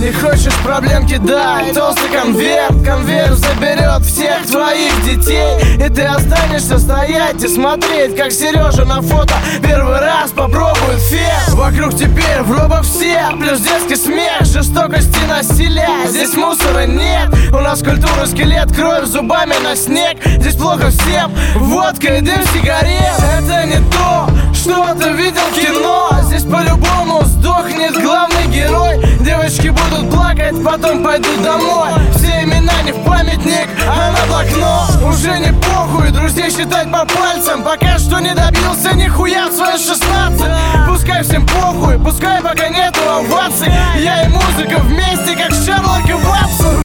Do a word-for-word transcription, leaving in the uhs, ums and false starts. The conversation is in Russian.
Не хочешь проблем, кидай толстый конверт. Конверт заберет всех твоих детей, и ты останешься стоять и смотреть, как Сережа на фото первый раз попробует фен. Вокруг теперь в робах все, плюс детский смех, жестокости насилия, здесь мусора нет. У нас культура скелет, кровь зубами на снег. Здесь плохо всем, водка и дым сигарет. Это не то, что ты видел в кино. Здесь по-любому сдохнет главный герой. Девочки будут плакать, потом пойдут домой. Все имена не в памятник, а на блокнот. Уже не похуй, друзей считать по пальцам. Пока что не добился нихуя в свои шестнадцать. Пускай всем похуй, пускай пока нету оваций. Я и музыка вместе, как Шерлок и Ватсон.